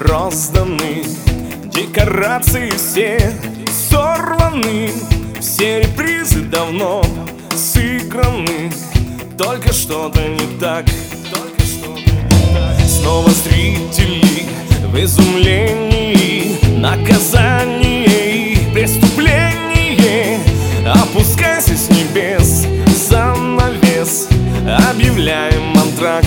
розданы, декорации все сорваны, все репризы давно сыграны. Только что-то не так, только что-то не так. Снова зрители в изумлении, наказание и преступление. Опускайся с небес, занавес, объявляем антракт.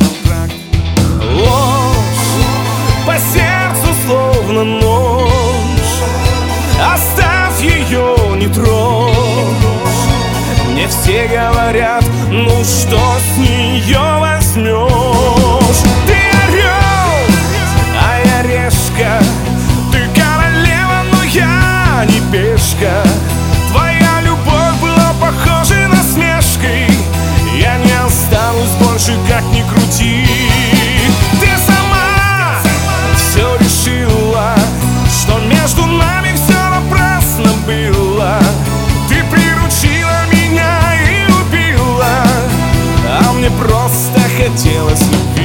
Ложь по сердцу словно нож, оставь ее, не трожь. Мне все говорят, ну что с нее возьмешь? Ты орел, а я решка, ты королева, но я не пешка. Твоя любовь была похожа насмешкой, я не останусь больше, как ни крути. Ты сама все решила, что между нами все напрасно было. Ты приручила меня и убила, а мне просто хотелось любви.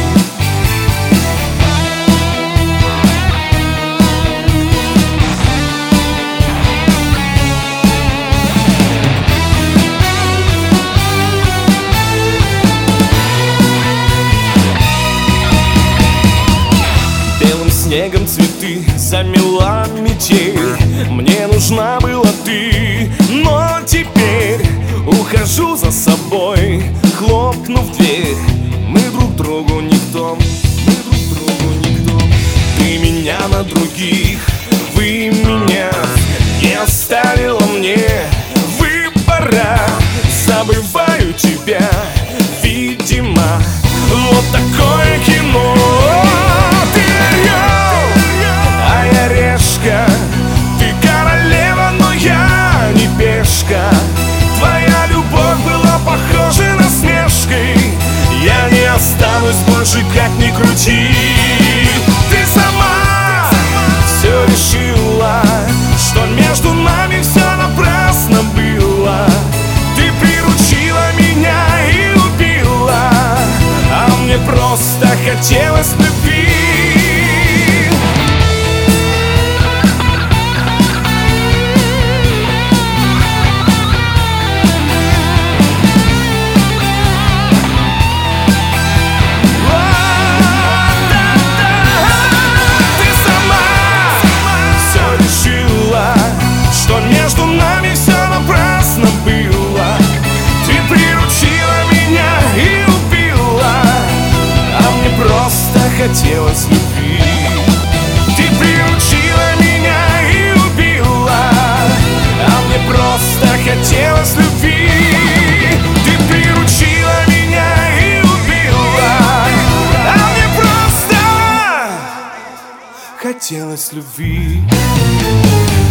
Снегом цветы замела метель, мне нужна была ты, но теперь ухожу за собой, хлопнув дверь. Мы друг другу никто, мы друг другу никто. Ты меня на других, вы меня не оставила мне выбора. Забываю тебя, видимо, вот такое кино. Ты королева, но я не пешка. Твоя любовь была похожа насмешкой, я не останусь больше, как ни крути. Ты сама все решила, что между нами все напрасно было. Ты приручила меня и убила, а мне просто хотелось любви. Между нами все напрасно было. Ты приручила меня и убила, а мне просто хотелось любви. Ты приручила меня и убила, а мне просто хотелось любви. Ты приручила меня и убила, а мне просто хотелось любви.